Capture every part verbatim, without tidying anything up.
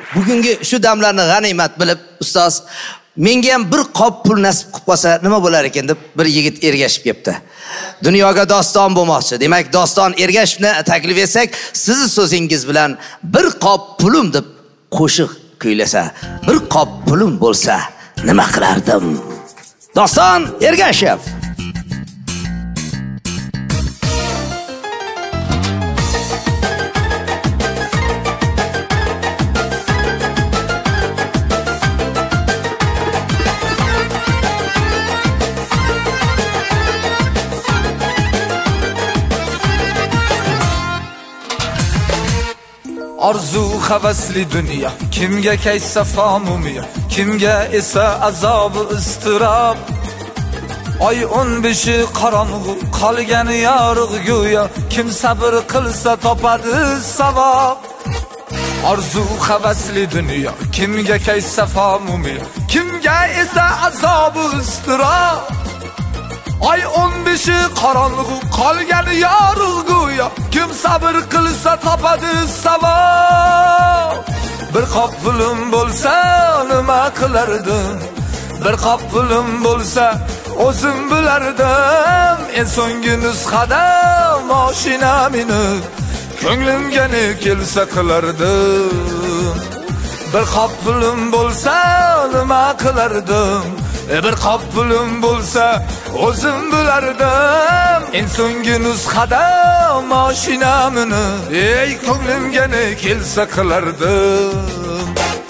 bugungi shu damlarni g'animat bilib, ustoz, menga ham bir qop pul nasib qilib qolsa nima bo'lar ekan deb bir yigit ergashib kelibdi. Dunyoga doston bo'lmoqchi. Demak, doston Ergashevni taklif etsak, sizni so'zingiz bilan bir qop pulim deb qo'shiq kuylasa, bir qop pulim bo'lsa nima qilardim? Doston Ergashev. Arzu havasli dünya, kimga kaysa famumiya, kimga esa azobi iztirob. Oy o'n beshi qorong'u, qolgani yorug' go'yo, kim sabr qilsa topadi savob. Arzu havasli dünya, kimga kaysa famumiya, kimga esa azobi iztirob. Ay o'n beshi qorong'u, qolgani yorug' go'yo, kim sabr qilsa topadi savob. Bir qop pulim bo'lsa nima qilardim? Bir qop pulim bo'lsa o'zim bilardim. En so'nggi nusxada mashina minib ko'nglimga ne kelsa qilardim. Bir qop pulim bo'lsa nima qilardim? Bir qop pulim bo'lsa o'zim bilardim. En so'nggi nusxada mashina minib ey ko'nglimga ne kelsa qilardim.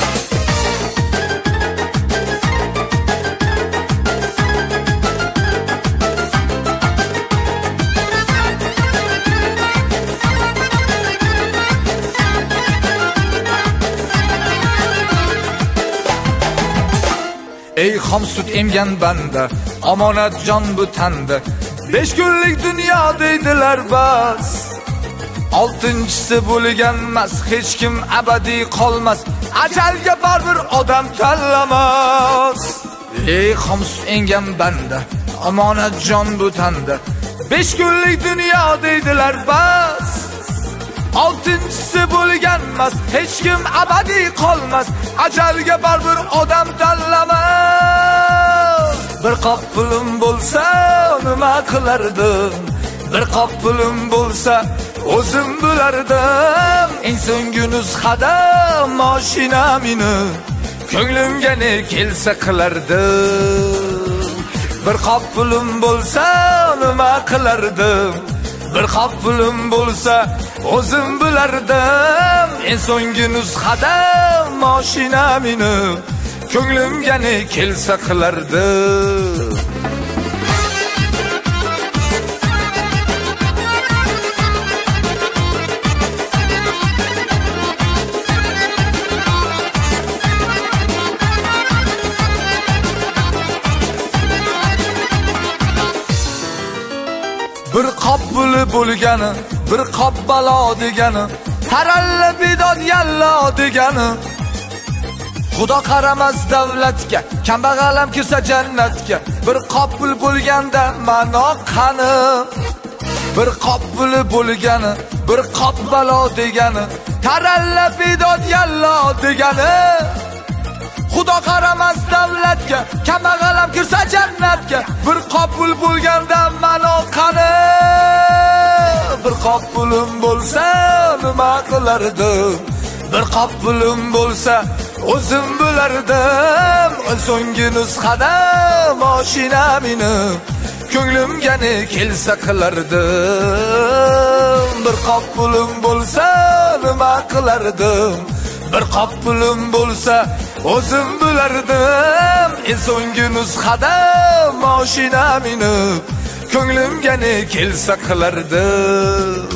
Ey xom sut emgan banda, omonat jon bu tanda. Besh kunlik dunyo deydilar bas. Oltinchisi bo'lganmas, hech kim abadiy qolmas. Ajalga baribir odam tanlamas. Ey xom sut emgan banda, omonat jon bu tanda. Besh kunlik dunyo deydilar bas. Oltinchisi bo'lganmas, hech kim abadiy qolmas. Ajalga baribir odam tanlamas. Bir qop pulim bo'lsa nima qilardim? Bir qop pulim bo'lsa o'zim bilardim. En so'nggi nusxada mashina minib ko'nglimga ne kelsa qilardim. Bir qop pulim bo'lsa nima qilardim? Bir qop pulim bo'lsa o'zim bilardim. En so'nggi nusxada mashina minib ko'nglimga ne kelsa qilardim. Bir qop puli bo'lgani, bir qop balo degani, taralla bidod yalla degani. Xudo qaramas davlatga, kambag'alam kirsa jannatga. Bir qop pul bo'lganda ma'no qani? Bir qop puli bo'lgani, bir qop balo degani, taralla bidod yalla degani. Xudo qaramas davlatga, kambag'alam kirsa jannatga. Bir qop pul bo'lganda ma'no qani? Bir qop pulim bo'lsa nima qilardim? Bir qop pulim bo'lsa o'zim bilardim. So'nggi nusxada mashina minib ko'nglimga ne kelsa qilardim. Bir qop pulim bo'lsa nima qilardim? Bir qop pulim bo'lsa o'zim bilardim. En so'nggi nusxada mashina minib ko'nglimga ne kelsa qilardim.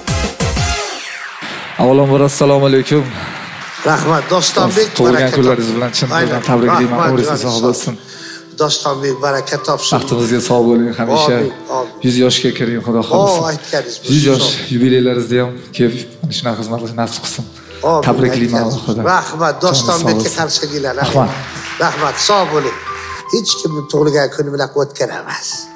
Avvalambor assalomu alaykum. Rahmat Dostonbek, tug'ilgan kunlaringiz bilan chin dildan tabriklayman. Umringiz sog' bo'lsin. Dostonbek baraka topsin. Baxtingizga sog' bo'ling hamisha. yuz yoshga kiring, Xudo xolisa. O, aytganingiz. yuz yosh yubileylaringizda ham kelib shunaqa xizmat qilish nasib qilsin. Tabriklayman Xudo. Rahmat Dostonbekka qarshi kelinglar. Rahmat. Rahmat, sog' bo'ling. Hech kimning tug'ilgan kuni bilan o'tgan emas.